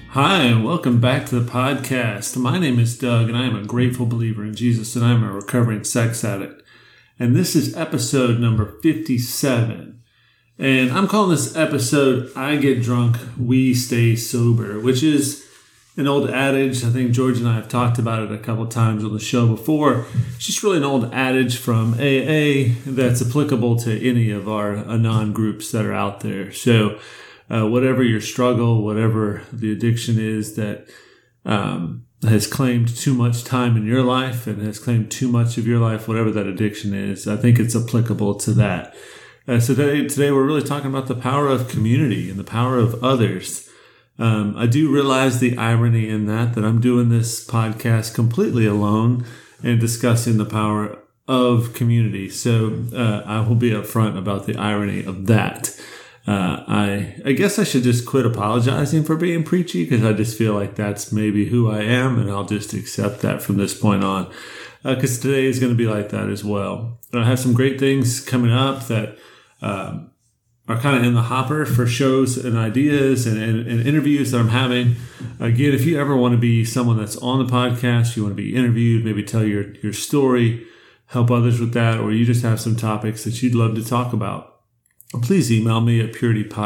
Hi, and welcome back to the podcast. My name is Doug, and I am a grateful believer in Jesus, and I'm a recovering sex addict. And this is episode number 57. And I'm calling this episode, I Get Drunk, We Stay Sober, which is an old adage. I think George and I have talked about it a couple times on the show before. It's just really an old adage from AA that's applicable to any of our Anon groups that are out there. So whatever your struggle, whatever the addiction is that has claimed too much time in your life and has claimed too much of your life, whatever that addiction is, I think it's applicable to that. So today we're really talking about the power of community and the power of others. I do realize the irony in that I'm doing this podcast completely alone and discussing the power of community. So I will be upfront about the irony of that. I guess I should just quit apologizing for being preachy because I just feel like that's maybe who I am, and I'll just accept that from this point on because today is going to be like that as well. I have some great things coming up that are kind of in the hopper for shows and ideas and interviews that I'm having. Again, if you ever want to be someone that's on the podcast, you want to be interviewed, maybe tell your story, help others with that, or you just have some topics that you'd love to talk about, please email me at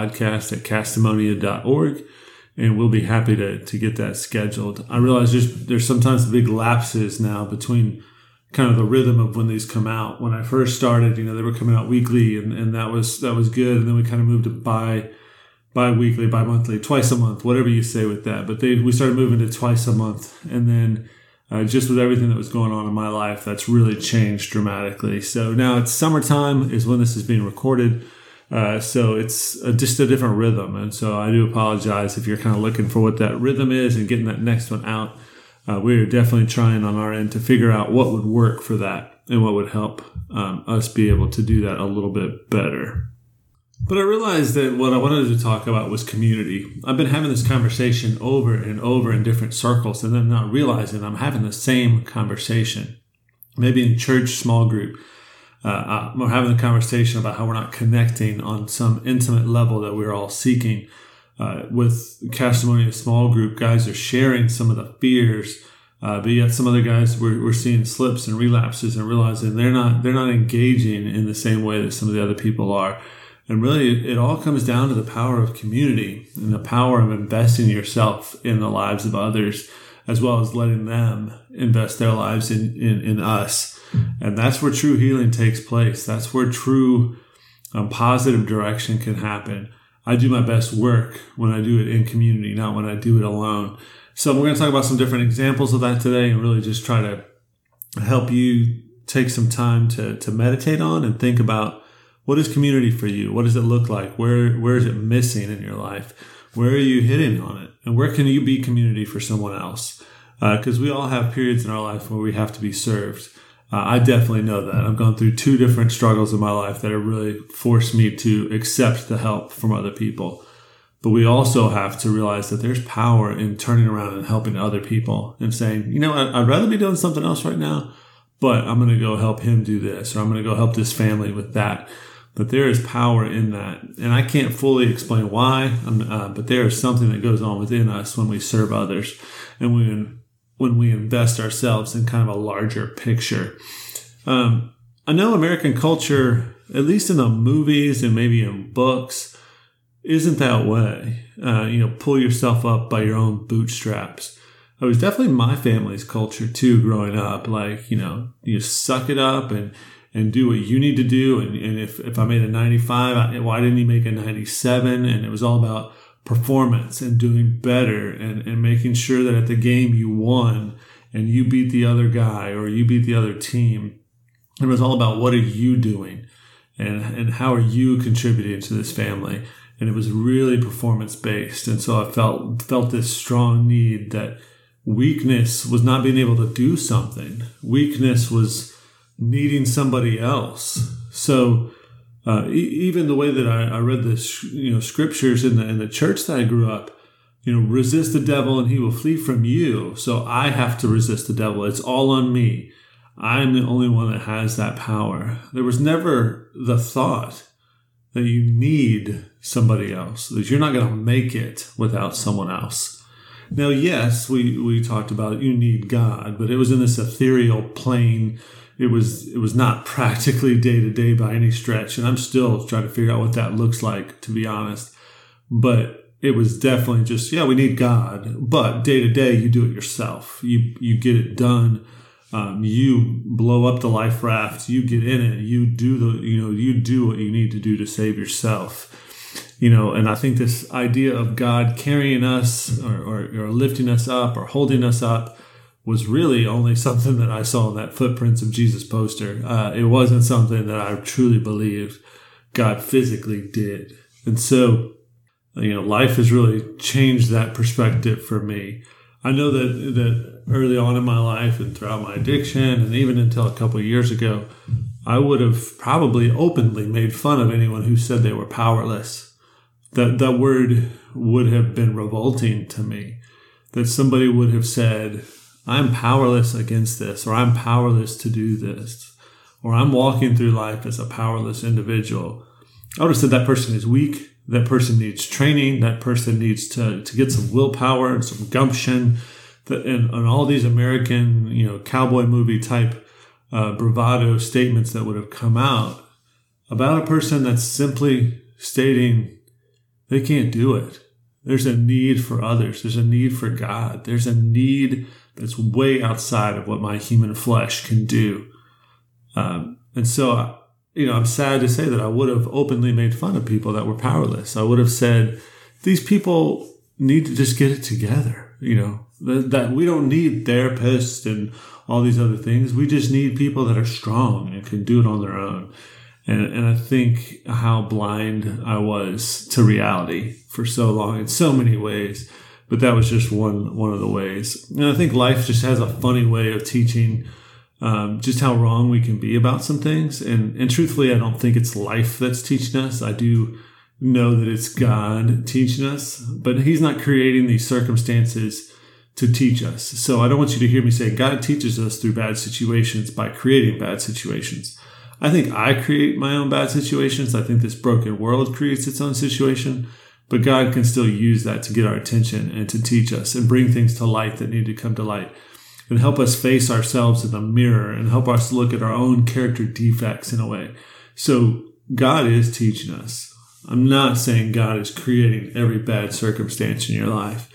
puritypodcast@castimonia.org, and we'll be happy to get that scheduled. I realize there's sometimes big lapses now between kind of the rhythm of when these come out. When I first started, they were coming out weekly, and that was good. And then we kind of moved to bi-weekly, bi-monthly, twice a month, whatever you say with that. But we started moving to twice a month, and then just with everything that was going on in my life, that's really changed dramatically. So now it's summertime is when this is being recorded. So it's just a different rhythm. And so I do apologize if you're kind of looking for what that rhythm is and getting that next one out. We're definitely trying on our end to figure out what would work for that and what would help us be able to do that a little bit better. But I realized that what I wanted to talk about was community. I've been having this conversation over and over in different circles, and then not realizing I'm having the same conversation. Maybe in church, small group. We're having a conversation about how we're not connecting on some intimate level that we're all seeking. With Castimonia small group, guys are sharing some of the fears, but yet some other guys we're seeing slips and relapses and realizing they're not engaging in the same way that some of the other people are. And really, it all comes down to the power of community and the power of investing yourself in the lives of others, as well as letting them invest their lives in us. And that's where true healing takes place. That's where true positive direction can happen. I do my best work when I do it in community, not when I do it alone. So we're going to talk about some different examples of that today and really just try to help you take some time to meditate on and think about what is community for you? What does it look like? Where is it missing in your life? Where are you hitting on it? And where can you be community for someone else? Because we all have periods in our life where we have to be served. I definitely know that. I've gone through 2 different struggles in my life that have really forced me to accept the help from other people. But we also have to realize that there's power in turning around and helping other people and saying, I'd rather be doing something else right now, but I'm going to go help him do this, or I'm going to go help this family with that. But there is power in that. And I can't fully explain why, but there is something that goes on within us when we serve others and when we invest ourselves in kind of a larger picture. I know American culture, at least in the movies and maybe in books, isn't that way. Pull yourself up by your own bootstraps. It was definitely my family's culture too growing up. Like, you suck it up and do what you need to do. And if I made a 95, why didn't you make a 97? And it was all about performance and doing better and making sure that at the game you won and you beat the other guy or you beat the other team. It was all about what are you doing and how are you contributing to this family. And it was really performance based. And so I felt this strong need that weakness was not being able to do something. Weakness was needing somebody else. So even the way that I read the scriptures in the church that I grew up, resist the devil and he will flee from you. So I have to resist the devil. It's all on me. I'm the only one that has that power. There was never the thought that you need somebody else, that you're not going to make it without someone else. Now, yes, we talked about you need God, but it was in this ethereal plane. It was not practically day to day by any stretch, and I'm still trying to figure out what that looks like, to be honest. But it was definitely just, yeah, we need God, but day to day you do it yourself. You get it done. You blow up the life raft. You get in it. You do what you need to do to save yourself. And I think this idea of God carrying us or lifting us up or holding us up was really only something that I saw in that Footprints of Jesus poster. It wasn't something that I truly believed God physically did. And so, life has really changed that perspective for me. I know that early on in my life and throughout my addiction and even until a couple of years ago, I would have probably openly made fun of anyone who said they were powerless. That word would have been revolting to me. That somebody would have said, I'm powerless against this, or I'm powerless to do this, or I'm walking through life as a powerless individual. I would have said that person is weak. That person needs training. That person needs to get some willpower and some gumption. And all these American, cowboy movie type bravado statements that would have come out about a person that's simply stating they can't do it. There's a need for others. There's a need for God. There's a need that's way outside of what my human flesh can do. And so, I'm sad to say that I would have openly made fun of people that were powerless. I would have said, these people need to just get it together. That we don't need therapists and all these other things. We just need people that are strong and can do it on their own. And I think how blind I was to reality for so long in so many ways. But that was just one of the ways. And I think life just has a funny way of teaching just how wrong we can be about some things. And truthfully, I don't think it's life that's teaching us. I do know that it's God teaching us, but he's not creating these circumstances to teach us. So I don't want you to hear me say God teaches us through bad situations by creating bad situations. I think I create my own bad situations. I think this broken world creates its own situation, but God can still use that to get our attention and to teach us and bring things to light that need to come to light and help us face ourselves in the mirror and help us look at our own character defects in a way. So God is teaching us. I'm not saying God is creating every bad circumstance in your life.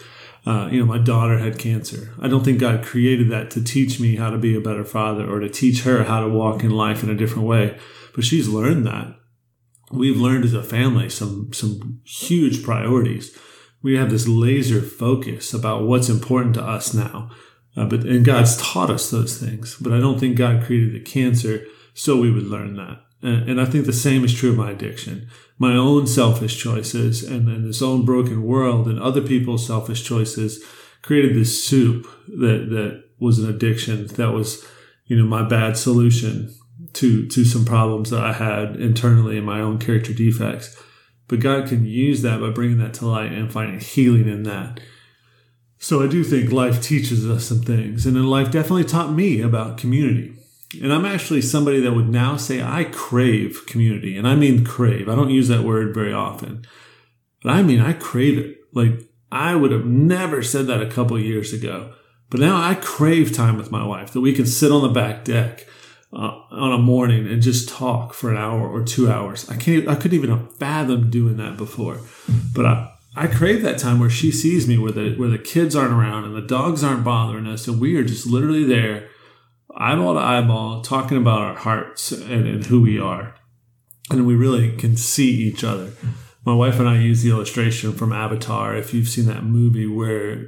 My daughter had cancer. I don't think God created that to teach me how to be a better father or to teach her how to walk in life in a different way. But she's learned that. We've learned as a family some huge priorities. We have this laser focus about what's important to us now. And God's taught us those things. But I don't think God created the cancer so we would learn that. And I think the same is true of my addiction. My own selfish choices and this own broken world and other people's selfish choices created this soup that was an addiction. That was, my bad solution to some problems that I had internally in my own character defects. But God can use that by bringing that to light and finding healing in that. So I do think life teaches us some things. And then life definitely taught me about community. And I'm actually somebody that would now say I crave community. And I mean crave. I don't use that word very often. But I mean I crave it. Like, I would have never said that a couple of years ago. But now I crave time with my wife, that we can sit on the back deck on a morning and just talk for an hour or 2 hours. I couldn't even have fathomed doing that before. But I crave that time where she sees me, where the kids aren't around and the dogs aren't bothering us. And we are just literally there, eyeball to eyeball, talking about our hearts and who we are. And we really can see each other. My wife and I use the illustration from Avatar. If you've seen that movie where,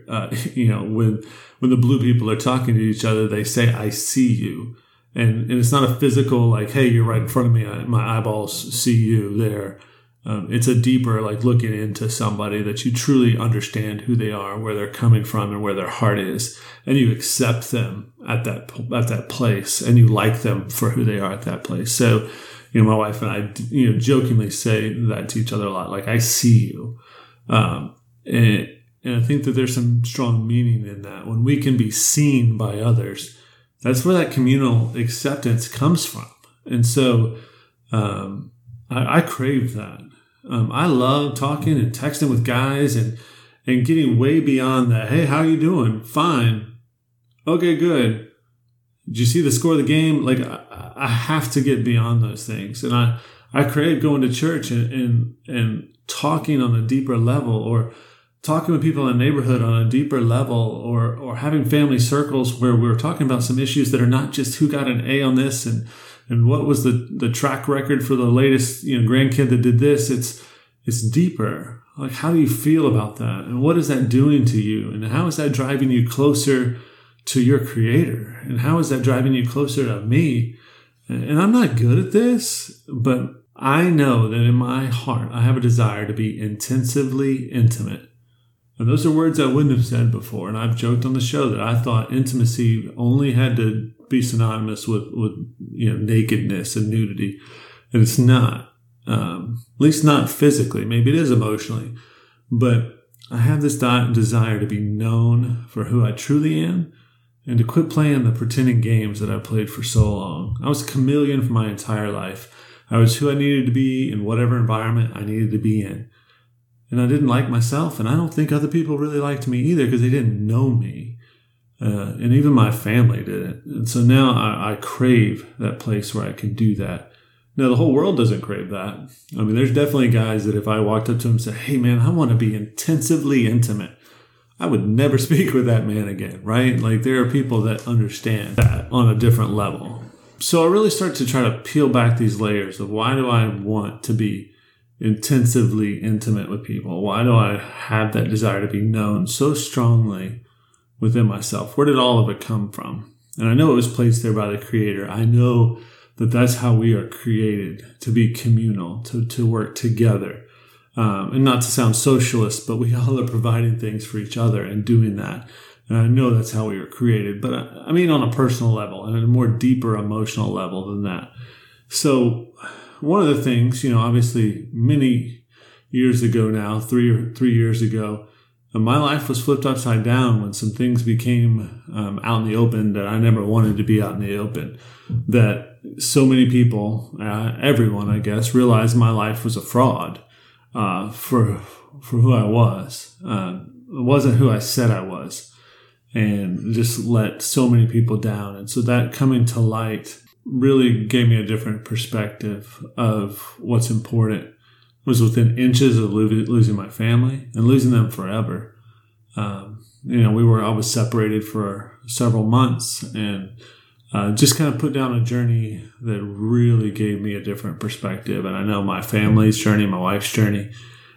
when the blue people are talking to each other, they say, I see you. And it's not a physical, like, hey, you're right in front of me. My eyeballs see you there. It's a deeper, like, looking into somebody that you truly understand who they are, where they're coming from and where their heart is. And you accept them at that place and you like them for who they are at that place. So, my wife and I, jokingly say that to each other a lot, like, I see you. And I think that there's some strong meaning in that. When we can be seen by others, that's where that communal acceptance comes from. And so I crave that. I love talking and texting with guys and and getting way beyond that. Hey, how you doing? Fine. Okay, good. Did you see the score of the game? Like, I have to get beyond those things. And I crave going to church and talking on a deeper level, or talking with people in the neighborhood on a deeper level, or having family circles where we're talking about some issues that are not just who got an A on this and what was the track record for the latest, grandkid that did this. It's deeper. Like, how do you feel about that? And what is that doing to you? And how is that driving you closer to your Creator? And how is that driving you closer to me? And I'm not good at this, but I know that in my heart, I have a desire to be intensively intimate. And those are words I wouldn't have said before. And I've joked on the show that I thought intimacy only had to be synonymous with nakedness and nudity. And it's not. At least not physically. Maybe it is emotionally. But I have this desire to be known for who I truly am, and to quit playing the pretending games that I played for so long. I was a chameleon for my entire life. I was who I needed to be in whatever environment I needed to be in. And I didn't like myself, and I don't think other people really liked me either because they didn't know me. And even my family didn't. And so now I crave that place where I can do that. Now, the whole world doesn't crave that. I mean, there's definitely guys that if I walked up to them and said, hey, man, I want to be intensively intimate, I would never speak with that man again, right? Like, there are people that understand that on a different level. So I really start to try to peel back these layers of why do I want to be intensively intimate with people? Why do I have that desire to be known so strongly within myself? Where did all of it come from? And I know it was placed there by the Creator. I know that that's how we are created, to be communal, to work together. And not to sound socialist, but we all are providing things for each other and doing that. And I know that's how we were created. But I mean on a personal level and at a more deeper emotional level than that. So one of the things, obviously many years ago now, three years ago, my life was flipped upside down when some things became out in the open that I never wanted to be out in the open. That so many people, everyone, I guess, realized my life was a fraud for who I was. It wasn't who I said I was, and just let so many people down. And so that coming to light really gave me a different perspective of what's important. It was within inches of losing my family and losing them forever. I was separated for several months, and just kind of put down a journey that really gave me a different perspective. And I know my family's journey, my wife's journey,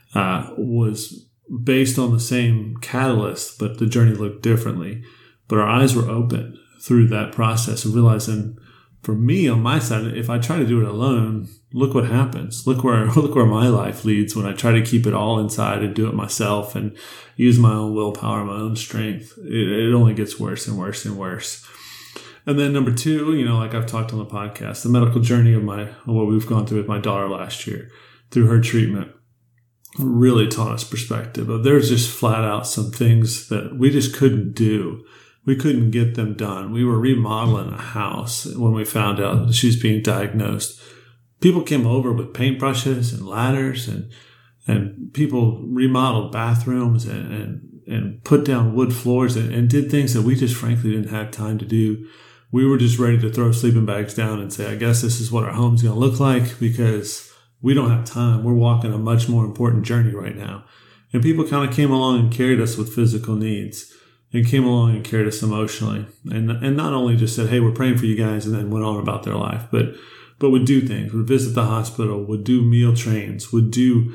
was based on the same catalyst, but the journey looked differently. But our eyes were open through that process of realizing, for me on my side, if I try to do it alone, look what happens. Look where my life leads when I try to keep it all inside and do it myself and use my own willpower, my own strength. It only gets worse and worse and worse. And then number two, like I've talked on the podcast, the medical journey of what we've gone through with my daughter last year through her treatment really taught us perspective. There's just flat out some things that we just couldn't do. We couldn't get them done. We were remodeling a house when we found out that she was being diagnosed. People came over with paintbrushes and ladders, and people remodeled bathrooms and put down wood floors and did things that we just frankly didn't have time to do. We were just ready to throw sleeping bags down and say, I guess this is what our home's going to look like because we don't have time. We're walking a much more important journey right now. And people kind of came along and carried us with physical needs, and came along and carried us emotionally. And not only just said, hey, we're praying for you guys, and then went on about their life, but would do things, would visit the hospital, would do meal trains, would do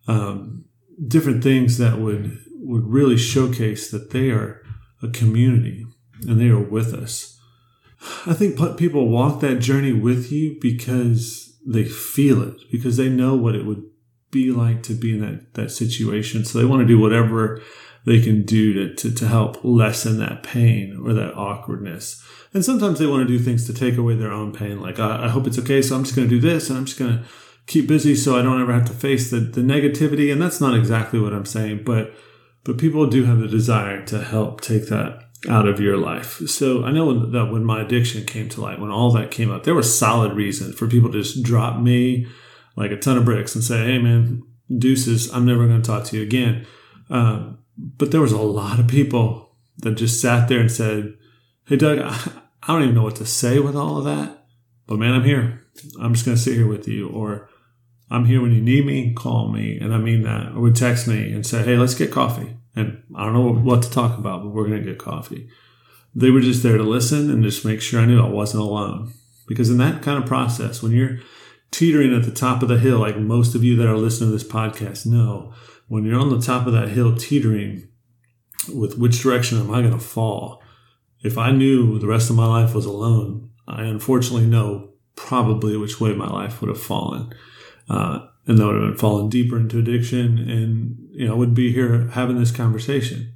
different things that would really showcase that they are a community and they are with us. I think people walk that journey with you because they feel it, because they know what it would be like to be in that situation. So they want to do whatever they can do to help lessen that pain or that awkwardness. And sometimes they want to do things to take away their own pain. Like, I hope it's okay, so I'm just going to do this, and I'm just going to keep busy so I don't ever have to face the negativity. And that's not exactly what I'm saying, but people do have the desire to help take that out of your life. So I know that when my addiction came to light, when all that came up, there was solid reason for people to just drop me like a ton of bricks and say, hey man, deuces, I'm never going to talk to you again. But there was a lot of people that just sat there and said, hey, Doug, I don't even know what to say with all of that, but man, I'm here. I'm just going to sit here with you. Or I'm here when you need me, call me. And I mean that. Or would text me and say, hey, let's get coffee. And I don't know what to talk about, but we're going to get coffee. They were just there to listen and just make sure I knew I wasn't alone. Because in that kind of process, when you're teetering at the top of the hill, like most of you that are listening to this podcast know, when you're on the top of that hill teetering with which direction am I going to fall? If I knew the rest of my life was alone, I unfortunately know probably which way my life would have fallen. And that would have been fallen deeper into addiction, and I wouldn't be here having this conversation.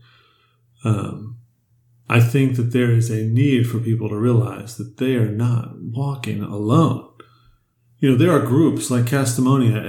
I think that there is a need for people to realize that they are not walking alone. There are groups like Castamonia,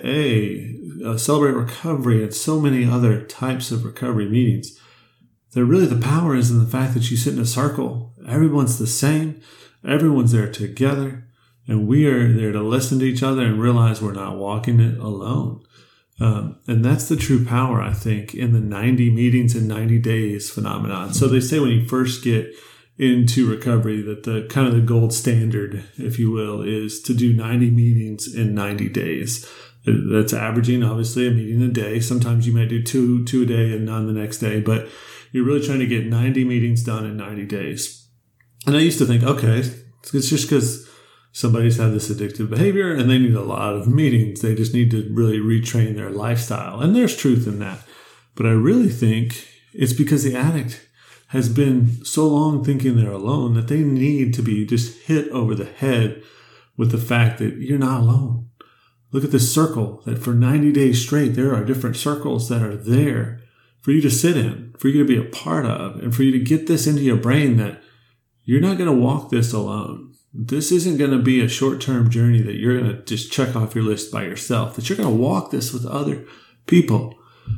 SAA, Celebrate Recovery, and so many other types of recovery meetings. That really the power is in the fact that you sit in a circle. Everyone's the same. Everyone's there together. And we are there to listen to each other and realize we're not walking it alone. And that's the true power, I think, in the 90 meetings in 90 days phenomenon. So they say when you first get into recovery that the kind of the gold standard, if you will, is to do 90 meetings in 90 days. That's averaging, obviously, a meeting a day. Sometimes you may do two a day and none the next day, but you're really trying to get 90 meetings done in 90 days. And I used to think, okay, it's just because somebody's had this addictive behavior and they need a lot of meetings. They just need to really retrain their lifestyle. And there's truth in that. But I really think it's because the addict has been so long thinking they're alone that they need to be just hit over the head with the fact that you're not alone. Look at this circle that for 90 days straight, there are different circles that are there for you to sit in, for you to be a part of, and for you to get this into your brain that you're not going to walk this alone. This isn't going to be a short-term journey that you're going to just check off your list by yourself, that you're going to walk this with other people.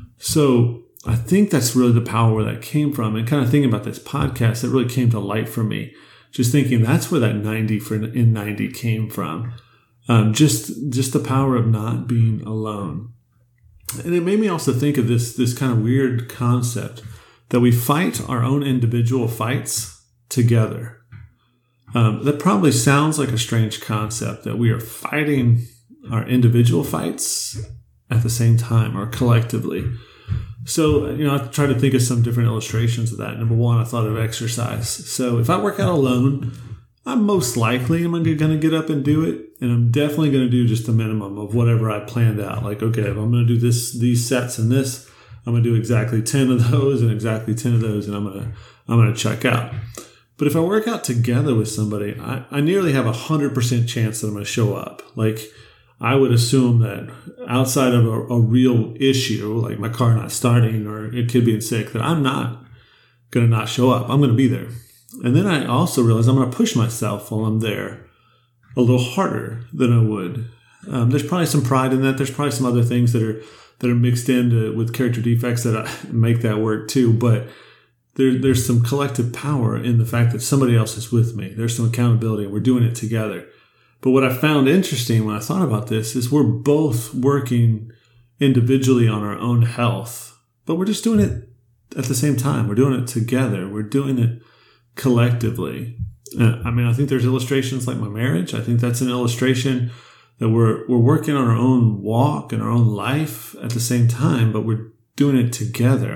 So I think that's really the power where that came from. And kind of thinking about this podcast, it really came to light for me. Just thinking that's where that 90 in 90 came from. Just the power of not being alone. And it made me also think of this kind of weird concept that we fight our own individual fights together. That probably sounds like a strange concept, that we are fighting our individual fights at the same time or collectively. So, I tried to think of some different illustrations of that. Number one, I thought of exercise. So if I work out alone, I'm most likely going to get up and do it. And I'm definitely going to do just the minimum of whatever I planned out. Like, okay, if I'm going to do these sets and this, I'm going to do exactly 10 of those and exactly 10 of those, and I'm going to check out. But if I work out together with somebody, I nearly have 100% chance that I'm going to show up. Like, I would assume that outside of a real issue, like my car not starting or a kid being sick, that I'm not going to not show up. I'm going to be there. And then I also realize I'm going to push myself while I'm there a little harder than I would. There's probably some pride in that. There's probably some other things that are mixed in with character defects that make that work too. But there's some collective power in the fact that somebody else is with me. There's some accountability, and we're doing it together. But what I found interesting when I thought about this is we're both working individually on our own health, but we're just doing it at the same time. We're doing it together. We're doing it collectively. I think there's illustrations like my marriage. I think that's an illustration that we're working on our own walk and our own life at the same time, but we're doing it together.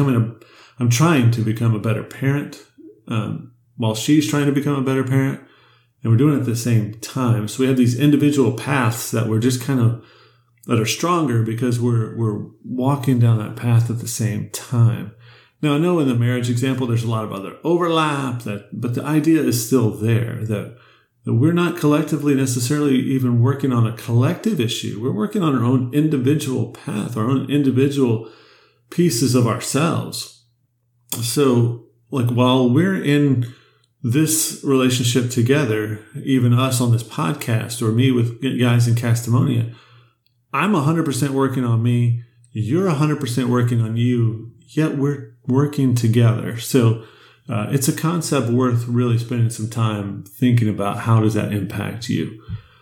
I'm trying to become a better parent, while she's trying to become a better parent, and we're doing it at the same time. So we have these individual paths that we're just that are stronger because we're walking down that path at the same time. Now, I know in the marriage example, there's a lot of other overlap, but the idea is still there, that we're not collectively necessarily even working on a collective issue. We're working on our own individual path, our own individual pieces of ourselves. So, like, while we're in this relationship together, even us on this podcast or me with guys in Castamonia, I'm 100% working on me. You're 100% working on you, yet we're working together. So it's a concept worth really spending some time thinking about. How does that impact you?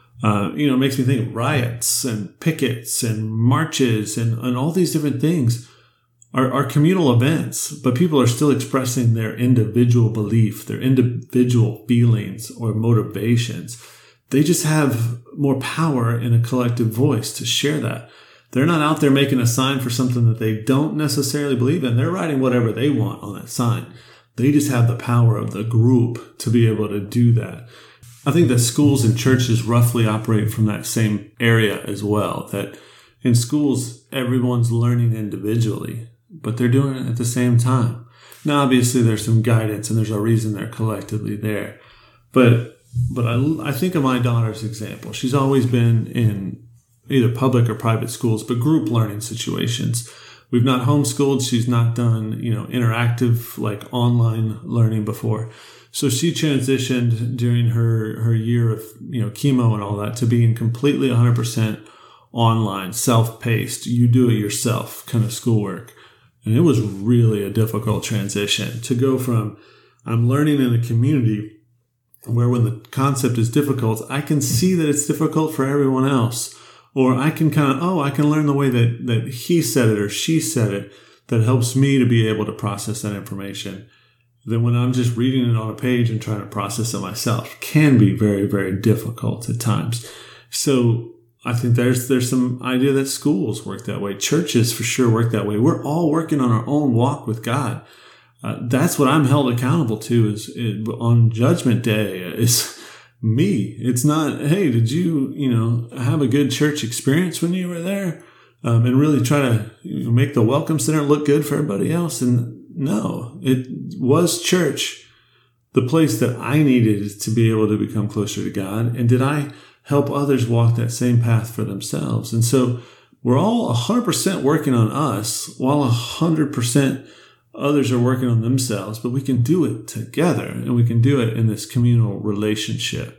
It makes me think of riots and pickets and marches and all these different things. are communal events, but people are still expressing their individual belief, their individual feelings or motivations. They just have more power in a collective voice to share that. They're not out there making a sign for something that they don't necessarily believe in. They're writing whatever they want on that sign. They just have the power of the group to be able to do that. I think that schools and churches roughly operate from that same area as well, that in schools, everyone's learning individually, but they're doing it at the same time. Now, obviously, there's some guidance and there's a reason they're collectively there. But I think of my daughter's example. She's always been in either public or private schools, but group learning situations. We've not homeschooled. She's not done, interactive, like online learning before. So she transitioned during her year of, chemo and all that to being completely 100% online, self-paced, you do it yourself kind of schoolwork. And it was really a difficult transition to go from I'm learning in a community where when the concept is difficult, I can see that it's difficult for everyone else. Or I can I can learn the way that he said it or she said it that helps me to be able to process that information. Then when I'm just reading it on a page and trying to process it myself, can be very, very difficult at times. So I think there's some idea that schools work that way. Churches for sure work that way. We're all working on our own walk with God. That's what I'm held accountable to on Judgment Day is me. It's not, hey, did you, have a good church experience when you were there? And really try to make the Welcome Center look good for everybody else. And no, it was church, the place that I needed to be able to become closer to God. And did I help others walk that same path for themselves? And so we're all 100% working on us while 100% others are working on themselves, but we can do it together and we can do it in this communal relationship.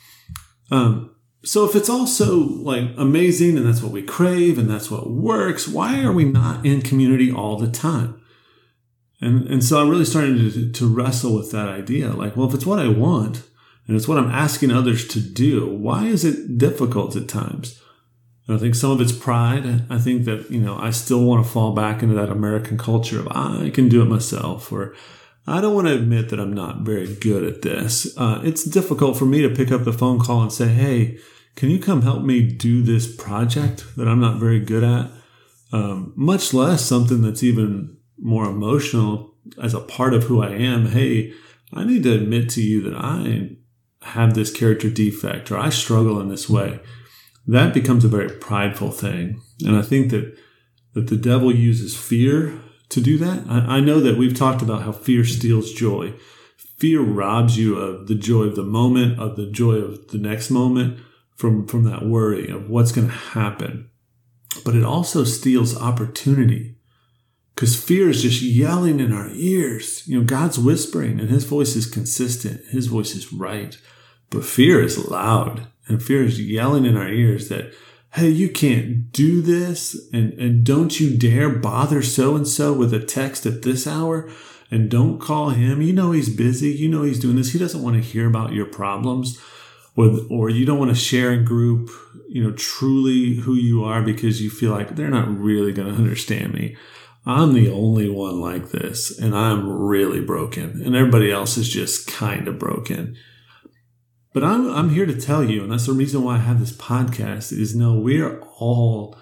So if it's all so like amazing and that's what we crave and that's what works, why are we not in community all the time? And so I'm really starting to wrestle with that idea. Like, well, if it's what I want and it's what I'm asking others to do, why is it difficult at times? And I think some of it's pride. I think that, I still want to fall back into that American culture of I can do it myself, or I don't want to admit that I'm not very good at this. It's difficult for me to pick up the phone call and say, hey, can you come help me do this project that I'm not very good at? Much less something that's even more emotional as a part of who I am. Hey, I need to admit to you that I have this character defect or I struggle in this way. That becomes a very prideful thing. And I think that the devil uses fear to do that. I know that we've talked about how fear steals joy. Fear robs you of the joy of the moment, of the joy of the next moment, from that worry of what's going to happen. But it also steals opportunity. Because fear is just yelling in our ears. God's whispering and his voice is consistent. His voice is right. But fear is loud. And fear is yelling in our ears that, hey, you can't do this. And don't you dare bother so-and-so with a text at this hour. And don't call him. He's busy. He's doing this. He doesn't want to hear about your problems. Or you don't want to share in group, truly who you are because you feel like they're not really going to understand me. I'm the only one like this, and I'm really broken, and everybody else is just kind of broken. But I'm here to tell you, and that's the reason why I have this podcast, is no, we're all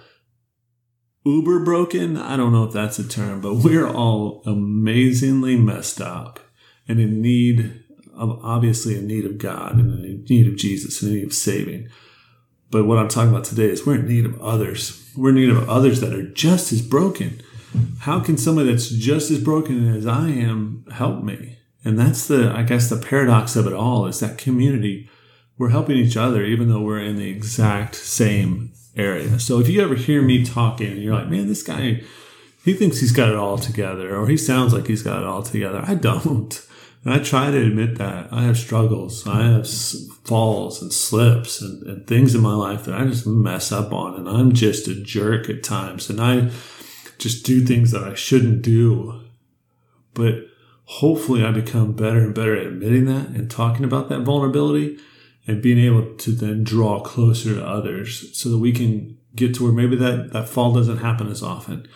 uber broken. I don't know if that's a term, but we're all amazingly messed up and in need of, obviously in need of God and in need of Jesus and in need of saving. But what I'm talking about today is we're in need of others. We're in need of others that are just as broken. How can somebody that's just as broken as I am help me? And that's the paradox of it all is that community. We're helping each other even though we're in the exact same area. So if you ever hear me talking and you're like, man, this guy, he thinks he's got it all together, or he sounds like he's got it all together. I don't. And I try to admit that. I have struggles. I have falls and slips and things in my life that I just mess up on. And I'm just a jerk at times. And I just do things that I shouldn't do. But hopefully I become better and better at admitting that and talking about that vulnerability and being able to then draw closer to others so that we can get to where maybe that fall doesn't happen as often.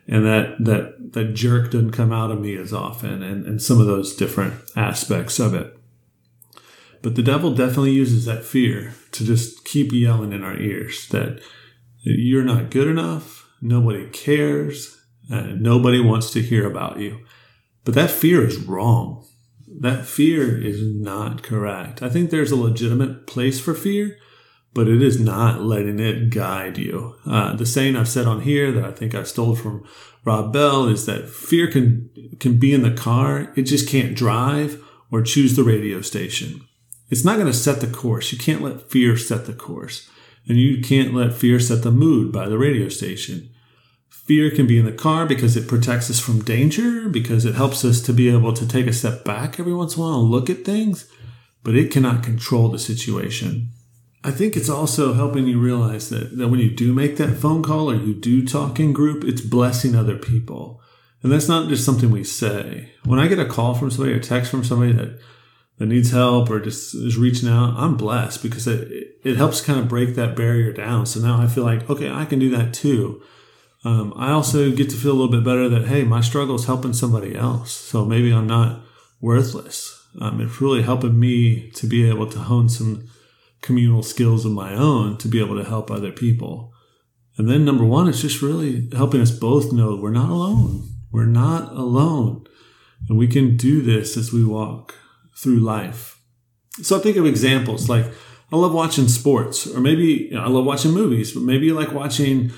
and that jerk doesn't come out of me as often, and some of those different aspects of it. But the devil definitely uses that fear to just keep yelling in our ears that you're not good enough, nobody cares, and nobody wants to hear about you. But that fear is wrong. That fear is not correct. I think there's a legitimate place for fear, but it is not letting it guide you. The saying I've said on here that I think I stole from Rob Bell is that fear can be in the car. It just can't drive or choose the radio station. It's not going to set the course. You can't let fear set the course. And you can't let fear set the mood by the radio station. Fear can be in the car because it protects us from danger, because it helps us to be able to take a step back every once in a while and look at things, but it cannot control the situation. I think it's also helping you realize that when you do make that phone call or you do talk in group, it's blessing other people. And that's not just something we say. When I get a call from somebody or text from somebody that needs help or just is reaching out, I'm blessed because it helps kind of break that barrier down. So now I feel like, okay, I can do that too. I also get to feel a little bit better that, hey, my struggle is helping somebody else. So maybe I'm not worthless. It's really helping me to be able to hone some communal skills of my own to be able to help other people. And then number one, it's just really helping us both know we're not alone. We're not alone. And we can do this as we walk through life. So I think of examples like I love watching sports, or maybe I love watching movies, but maybe you like watching,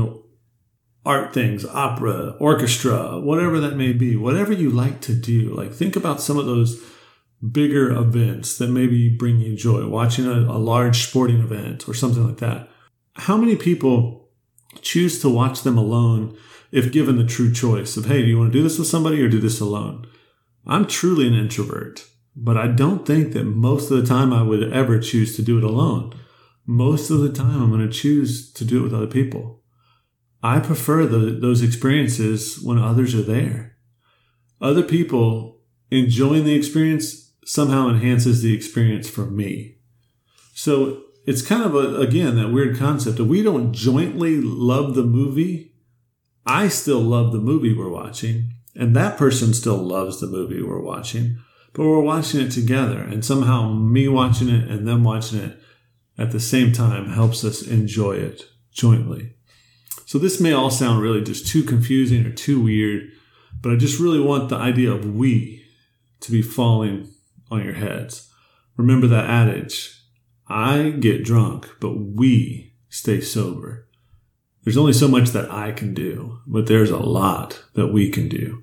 art things, opera, orchestra, whatever that may be, whatever you like to do. Like think about some of those bigger events that maybe bring you joy, watching a large sporting event or something like that. How many people choose to watch them alone if given the true choice of, hey, do you want to do this with somebody or do this alone? I'm truly an introvert, but I don't think that most of the time I would ever choose to do it alone. Most of the time I'm going to choose to do it with other people. I prefer those experiences when others are there. Other people enjoying the experience somehow enhances the experience for me. So it's kind of, again, that weird concept of we don't jointly love the movie. I still love the movie we're watching, and that person still loves the movie we're watching, but we're watching it together. And somehow me watching it and them watching it at the same time helps us enjoy it jointly. So this may all sound really just too confusing or too weird, but I just really want the idea of we to be falling on your heads. Remember that adage, I get drunk, but we stay sober. There's only so much that I can do, but there's a lot that we can do.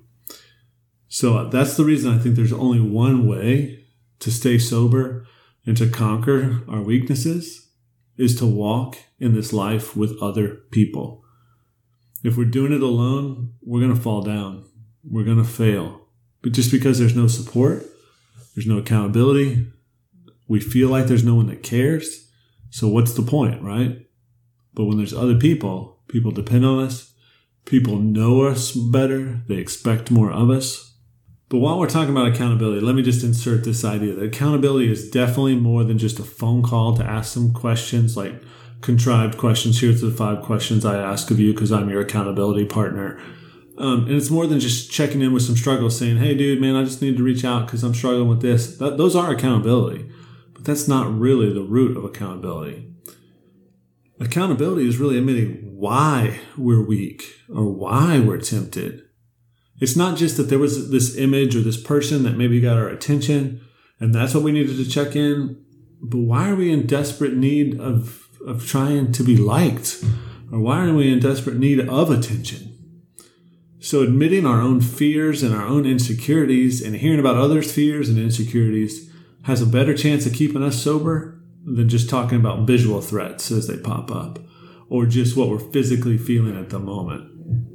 So that's the reason I think there's only one way to stay sober and to conquer our weaknesses is to walk in this life with other people. If we're doing it alone, we're going to fall down. We're going to fail. But just because there's no support, there's no accountability, we feel like there's no one that cares. So what's the point, right? But when there's other people, people depend on us. People know us better. They expect more of us. But while we're talking about accountability, let me just insert this idea that accountability is definitely more than just a phone call to ask some questions like contrived questions. Here's the 5 questions I ask of you because I'm your accountability partner. And it's more than just checking in with some struggles saying, hey, dude, man, I just need to reach out because I'm struggling with this. Those are accountability, but that's not really the root of accountability. Accountability is really admitting why we're weak or why we're tempted. It's not just that there was this image or this person that maybe got our attention and that's what we needed to check in, but why are we in desperate need of trying to be liked? Or why are we in desperate need of attention? So admitting our own fears and our own insecurities and hearing about others' fears and insecurities has a better chance of keeping us sober than just talking about visual threats as they pop up or just what we're physically feeling at the moment.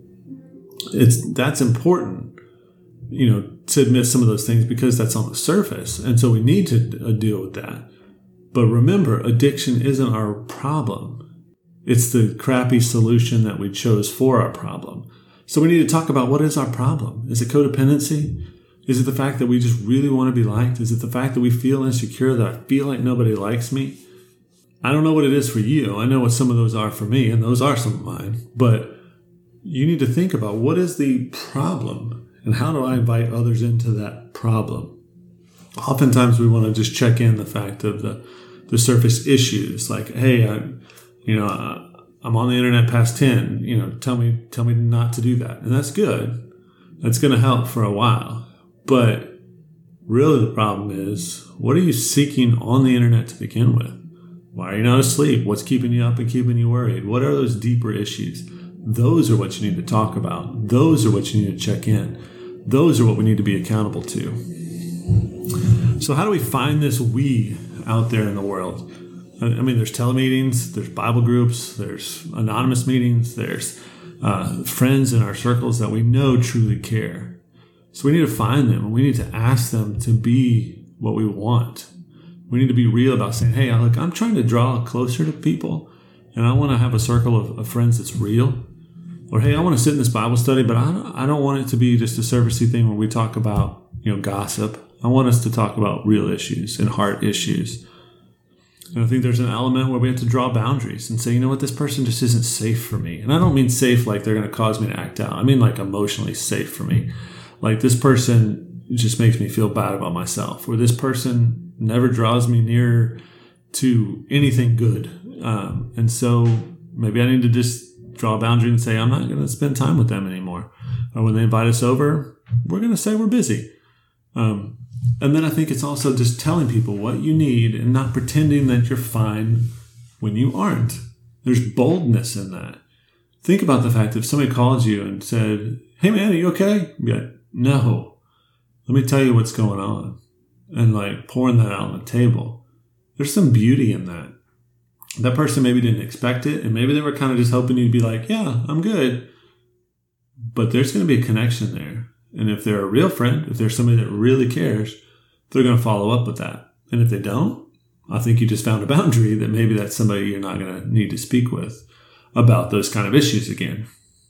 That's important, to admit some of those things because that's on the surface. And so we need to deal with that. But remember, addiction isn't our problem. It's the crappy solution that we chose for our problem. So we need to talk about what is our problem. Is it codependency? Is it the fact that we just really want to be liked? Is it the fact that we feel insecure, that I feel like nobody likes me? I don't know what it is for you. I know what some of those are for me, and those are some of mine. But you need to think about what is the problem and how do I invite others into that problem? Oftentimes we want to just check in the fact of the surface issues, like, hey, I'm on the internet past 10, tell me not to do that. And that's good. That's going to help for a while. But really the problem is, what are you seeking on the internet to begin with? Why are you not asleep? What's keeping you up and keeping you worried? What are those deeper issues? Those are what you need to talk about. Those are what you need to check in. Those are what we need to be accountable to. So how do we find this we out there in the world? I mean, there's telemeetings, there's Bible groups, there's anonymous meetings, there's friends in our circles that we know truly care. So we need to find them, and we need to ask them to be what we want. We need to be real about saying, hey, look, I'm trying to draw closer to people, and I want to have a circle of friends that's real. Or, hey, I want to sit in this Bible study, but I don't want it to be just a servicey thing where we talk about, gossip. I want us to talk about real issues and heart issues. And I think there's an element where we have to draw boundaries and say, this person just isn't safe for me. And I don't mean safe like they're going to cause me to act out. I mean like emotionally safe for me. Like this person just makes me feel bad about myself, or this person never draws me near to anything good. And so maybe I need to just draw a boundary and say, I'm not going to spend time with them anymore. Or when they invite us over, we're going to say we're busy. And then I think it's also just telling people what you need and not pretending that you're fine when you aren't. There's boldness in that. Think about the fact that if somebody called you and said, hey man, are you okay? You'd be like, no, let me tell you what's going on. And like pouring that out on the table. There's some beauty in that. That person maybe didn't expect it, and maybe they were kind of just hoping you'd be like, yeah, I'm good. But there's going to be a connection there. And if they're a real friend, if there's somebody that really cares, they're going to follow up with that. And if they don't, I think you just found a boundary that maybe that's somebody you're not going to need to speak with about those kind of issues again.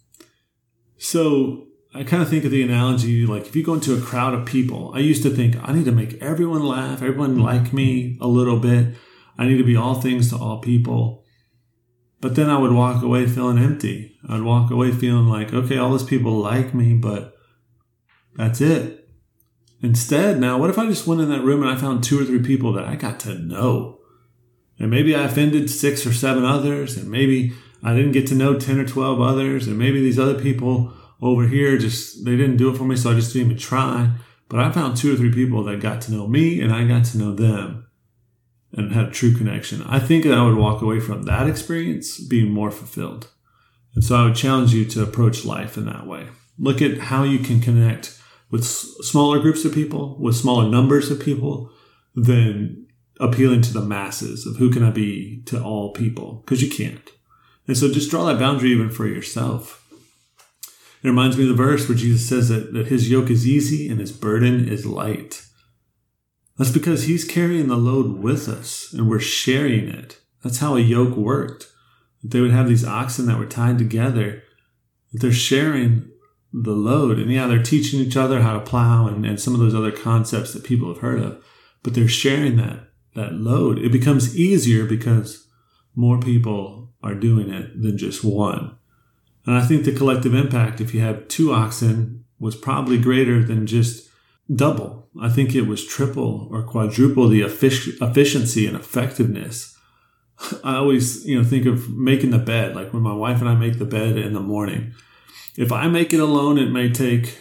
So I kind of think of the analogy, like if you go into a crowd of people, I used to think I need to make everyone laugh, everyone like me a little bit. I need to be all things to all people. But then I would walk away feeling empty. I'd walk away feeling like, okay, all those people like me, but that's it. Instead, now, what if I just went in that room and I found 2 or 3 people that I got to know? And maybe I offended 6 or 7 others, and maybe I didn't get to know 10 or 12 others, and maybe these other people over here they didn't do it for me, so I just didn't even try. But I found 2 or 3 people that got to know me, and I got to know them and had a true connection. I think that I would walk away from that experience being more fulfilled. And so I would challenge you to approach life in that way. Look at how you can connect with smaller groups of people, with smaller numbers of people, than appealing to the masses of who can I be to all people, because you can't. And so just draw that boundary even for yourself. It reminds me of the verse where Jesus says that his yoke is easy and his burden is light. That's because he's carrying the load with us and we're sharing it. That's how a yoke worked. That they would have these oxen that were tied together, that they're sharing the load. And yeah, they're teaching each other how to plow and some of those other concepts that people have heard of, but they're sharing that load. It becomes easier because more people are doing it than just one. And I think the collective impact, if you have 2 oxen, was probably greater than just double. I think it was triple or quadruple the efficiency and effectiveness. I always, think of making the bed, like when my wife and I make the bed in the morning. If I make it alone, it may take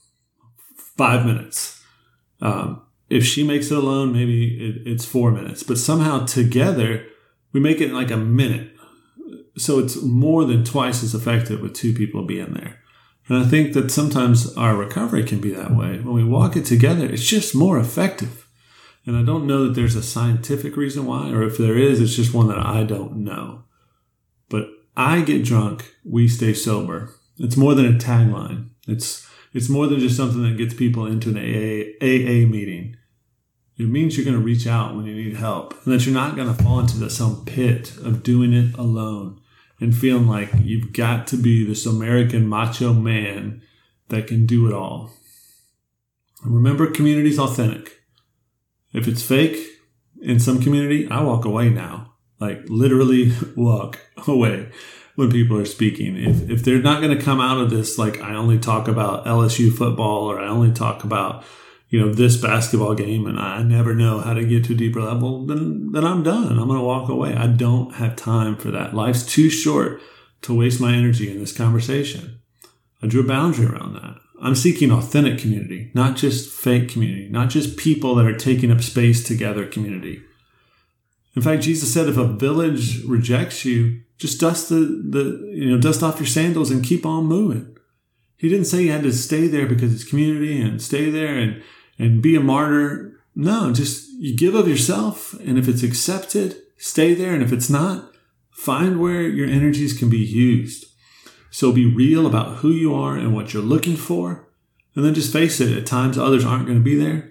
5 minutes. If she makes it alone, maybe it's 4 minutes. But somehow together, we make it in like a minute. So it's more than twice as effective with 2 people being there. And I think that sometimes our recovery can be that way. When we walk it together, it's just more effective. And I don't know that there's a scientific reason why, or if there is, it's just one that I don't know. But I get drunk, we stay sober. It's more than a tagline. It's more than just something that gets people into an AA meeting. It means you're going to reach out when you need help, and that you're not going to fall into some pit of doing it alone and feeling like you've got to be this American macho man that can do it all. And remember, community's authentic. If it's fake in some community, I walk away now. Like literally walk away. when people are speaking. If they're not going to come out of this like, I only talk about LSU football, or I only talk about, this basketball game, and I never know how to get to a deeper level, then I'm done. I'm going to walk away. I don't have time for that. Life's too short to waste my energy in this conversation. I drew a boundary around that. I'm seeking authentic community, not just fake community, not just people that are taking up space together community. In fact, Jesus said, if a village rejects you, just dust dust off your sandals and keep on moving. He didn't say you had to stay there because it's community and stay there and be a martyr. No, just you give of yourself, and if it's accepted, stay there. And if it's not, find where your energies can be used. So be real about who you are and what you're looking for. And then just face it. At times, others aren't going to be there.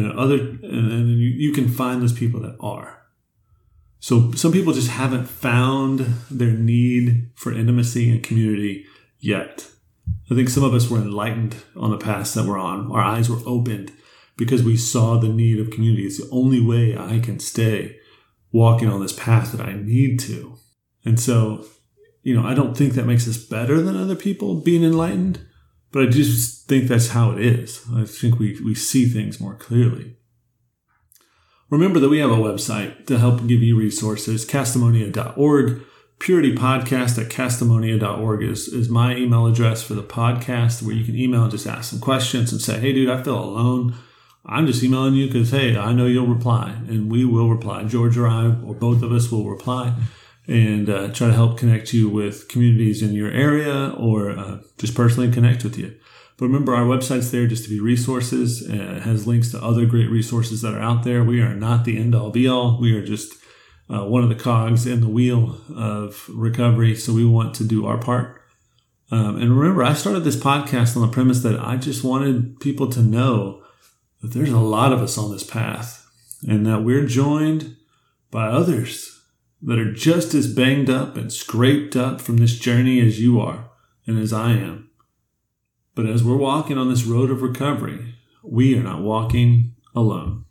And you can find those people that are. So some people just haven't found their need for intimacy and community yet. I think some of us were enlightened on the path that we're on. Our eyes were opened because we saw the need of community. It's the only way I can stay walking on this path that I need to. And so, I don't think that makes us better than other people being enlightened, but I just think that's how it is. I think we see things more clearly. Remember that we have a website to help give you resources, Castimonia.org. PurityPodcast@Castimonia.org is my email address for the podcast, where you can email and just ask some questions and say, hey, dude, I feel alone. I'm just emailing you because, hey, I know you'll reply, and we will reply. George or I, or both of us, will reply and try to help connect you with communities in your area, or just personally connect with you. But remember, our website's there just to be resources. It has links to other great resources that are out there. We are not the end-all, be-all. We are just one of the cogs in the wheel of recovery, so we want to do our part. And remember, I started this podcast on the premise that I just wanted people to know that there's a lot of us on this path, and that we're joined by others that are just as banged up and scraped up from this journey as you are and as I am. But as we're walking on this road of recovery, we are not walking alone.